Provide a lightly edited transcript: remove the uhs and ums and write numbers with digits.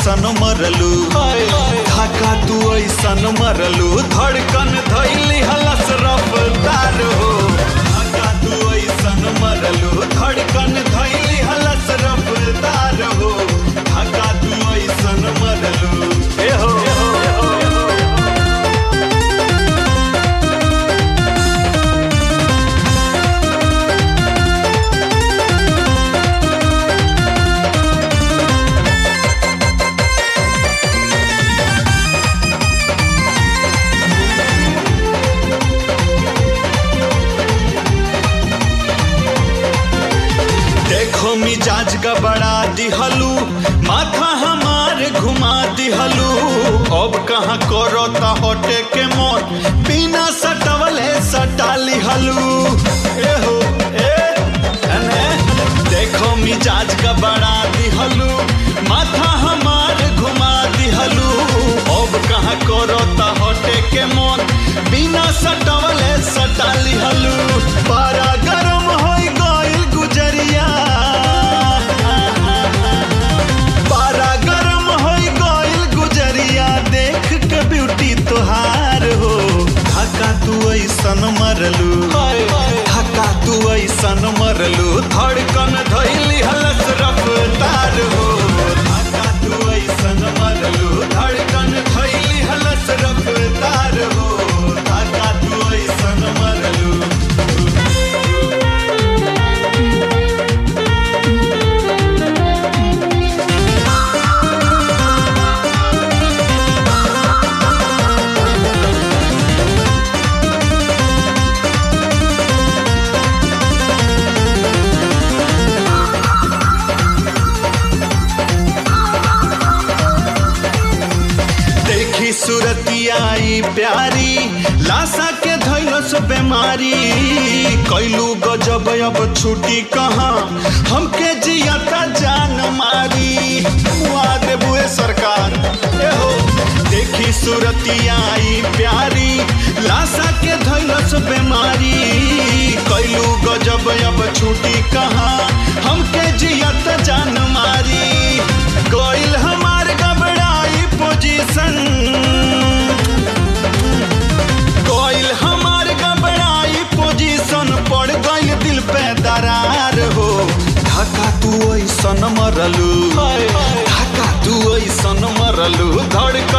ऐसन मरलू धक्का तू ऐसन मरलू धड़कन धैली हलस रफ्तार हो धक्का तू ऐसन मरलू धड़कन धैली हलस रफ्तार हो धक्का तू ऐसन मरलू ए हो मिजाज गबड़ा दिहलू माथा हमार घुमा दिहलू अब कहाँ करो ता हटे के मन बिना सटवले सटा लिहलू ए हो ए देखो मिजाज गबड़ा दिहलू माथा हमार घुमा दिहलू अब कहाँ करो ता हटे के मन बिना सटवले सटा लिहलू पारा गरम होई गइल गुजरिया तोहार हो धक्का तू ऐसन मरलू धक्का तू ऐसन मरलू धड़कन धैली हलस रफ्तार हो धक्का तू ऐसन मरलू धड़कन धैली हलस रफ्तार हो धक्का तू ऐसन मरलू सूरतियाई प्यारी लाशा के धैलस बेमारी कैलू गजब अब छुट्टी कहाँ हमके जियाता जान मारी मुआ देबुए सरकार ए हो देखी सूरतियाई प्यारी लाशा के धैलस बेमारी कैलू गजब अब छुट्टी कहाँ हमके जियाता जान मारी गइल हमार गबड़ाई पोजीशन पड़ गई दिल पे दरार हो धक्का तू ऐसन मरलू धक्का तू ऐसन मरलू धड़